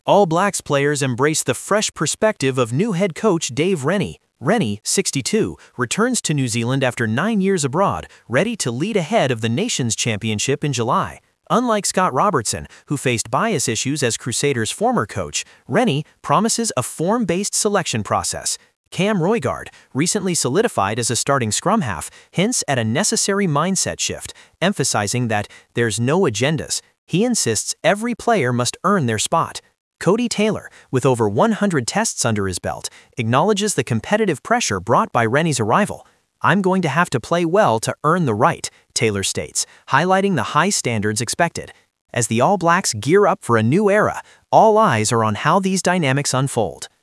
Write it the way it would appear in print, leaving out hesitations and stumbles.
All Blacks players embrace the fresh perspective of new head coach Dave Rennie. Rennie, 62, returns to New Zealand after 9 years abroad, ready to lead ahead of the Nations Championship in July. Unlike Scott Robertson, who faced bias issues as Crusaders' former coach, Rennie promises a form-based selection process. Cam Roigard, recently solidified as a starting scrum half, hints at a necessary mindset shift, emphasizing that there's no agendas. He insists every player must earn their spot. Cody Taylor, with over 100 tests under his belt, acknowledges the competitive pressure brought by Rennie's arrival. "I'm going to have to play well to earn the right," Taylor states, highlighting the high standards expected. As the All Blacks gear up for a new era, all eyes are on how these dynamics unfold.